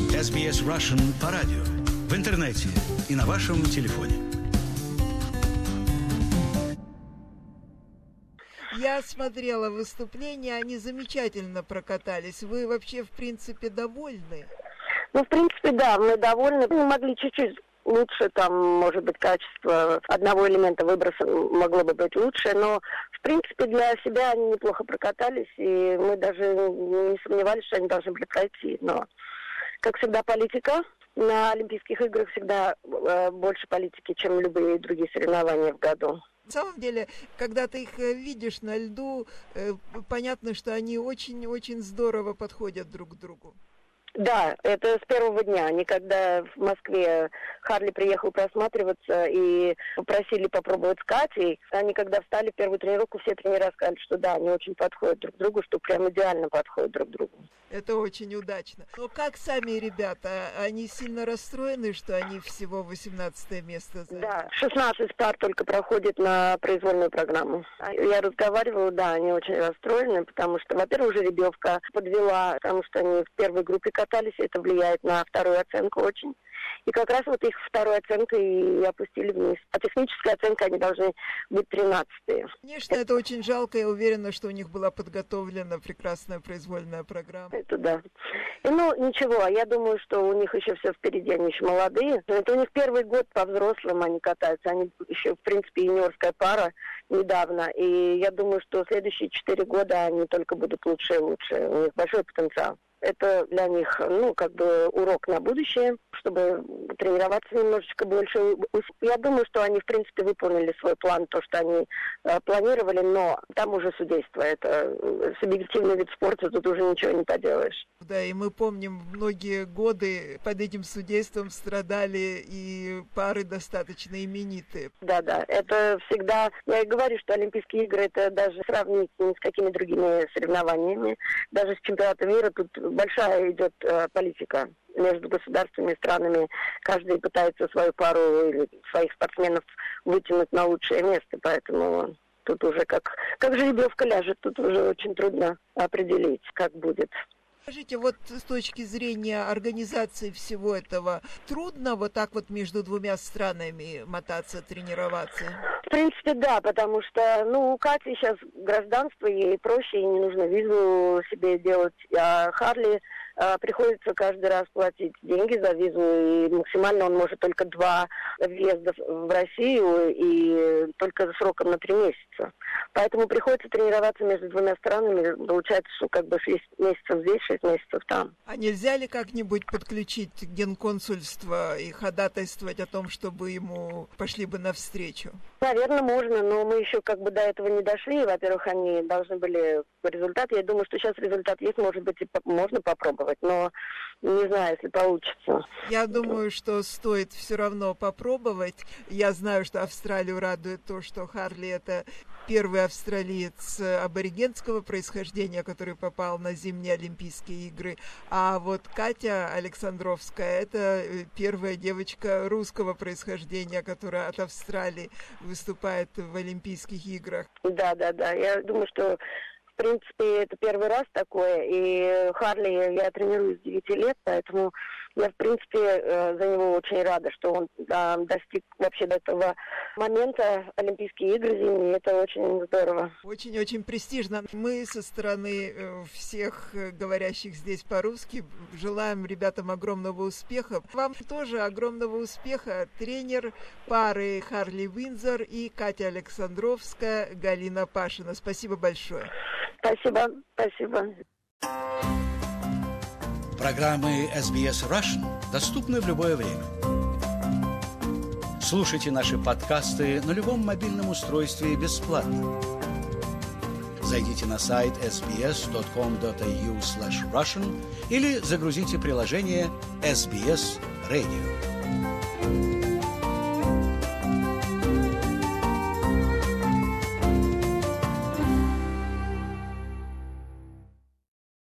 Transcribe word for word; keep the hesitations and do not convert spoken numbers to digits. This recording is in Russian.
эс би эс Russian по радио, в интернете и на вашем телефоне. Я смотрела выступления, они замечательно прокатались. Вы вообще, в принципе, довольны? Ну, в принципе, да, мы довольны. Мы могли чуть-чуть лучше, там, может быть, качество одного элемента выброса могло бы быть лучше, но, в принципе, для себя они неплохо прокатались, и мы даже не сомневались, что они должны были пройти. Но, как всегда, политика. На Олимпийских играх всегда э, больше политики, чем любые другие соревнования в году. На самом деле, когда ты их видишь на льду, э, понятно, что они очень-очень здорово подходят друг к другу. Да, это с первого дня. Они когда в Москве Харли приехал просматриваться и попросили попробовать с Катей, они когда встали в первую тренировку, все тренера сказали, что да, они очень подходят друг к другу, что прям идеально подходят друг к другу. Это очень удачно. Но как сами ребята, они сильно расстроены, что они всего восемнадцатое место заняли? Да, шестнадцать пар только проходит на произвольную программу. Я разговаривала, да, они очень расстроены, потому что, во-первых, жеребьевка подвела, потому что они в первой группе катались, и это влияет на вторую оценку очень. И как раз вот их вторую оценку и опустили вниз. А техническая оценка они должны быть тринадцатые. Конечно, это очень жалко. Я уверена, что у них была подготовлена прекрасная произвольная программа. Это да. И, ну, ничего, я думаю, что у них еще все впереди, они еще молодые. Это у них первый год по взрослым они катаются. Они еще, в принципе, юниорская пара недавно. И я думаю, что следующие четыре года они только будут лучше и лучше. У них большой потенциал. Это для них, ну, как бы урок на будущее, чтобы тренироваться немножечко больше. Я думаю, что они, в принципе, выполнили свой план, то, что они э, планировали, но там уже судейство. Это субъективный вид спорта, тут уже ничего не поделаешь. Да, и мы помним, многие годы под этим судейством страдали и пары достаточно именитые. Да-да, это всегда... Я и говорю, что Олимпийские игры, это даже сравнить ни с какими другими соревнованиями. Даже с чемпионатом мира тут большая идет э, политика между государствами и странами. Каждый пытается свою пару или своих спортсменов вытянуть на лучшее место, поэтому тут уже как, как жеребьевка ляжет, тут уже очень трудно определить, как будет. Скажите, вот с точки зрения организации всего этого, трудно вот так вот между двумя странами мотаться, тренироваться? В принципе, да, потому что, ну, у Кати сейчас гражданство, ей проще, ей не нужно визу себе делать, а Харли а, приходится каждый раз платить деньги за визу, и максимально он может только два въезда в Россию, и только сроком на три месяца. Поэтому приходится тренироваться между двумя странами, получается, что как бы шесть месяцев здесь, шесть месяцев там. А нельзя ли как-нибудь подключить генконсульство и ходатайствовать о том, чтобы ему пошли бы навстречу? Наверное, можно, но мы еще как бы до этого не дошли. Во-первых, они должны были результат. Я думаю, что сейчас результат есть, может быть, и можно попробовать, но не знаю, если получится. Я думаю, что стоит все равно попробовать. Я знаю, что Австралию радует то, что Харли — это первый австралиец аборигенского происхождения, который попал на зимние Олимпийские игры. А вот Катя Александровская — это первая девочка русского происхождения, которая от Австралии выступает в Олимпийских играх. Да, да, да. Я думаю, что в принципе это первый раз такое. И Харли я тренирую с девяти лет, поэтому я, в принципе, за него очень рада, что он да, достиг вообще до этого момента Олимпийские игры зимние. Это очень здорово. Очень-очень престижно. Мы со стороны всех говорящих здесь по-русски желаем ребятам огромного успеха. Вам тоже огромного успеха. Тренер пары Харли Виндзор и Катя Александровская, Галина Пашина. Спасибо большое. Спасибо, спасибо. Программы эс би эс Russian доступны в любое время. Слушайте наши подкасты на любом мобильном устройстве бесплатно. Зайдите на сайт эс би эс точка ком точка эй ю слэш Russian или загрузите приложение эс би эс Radio.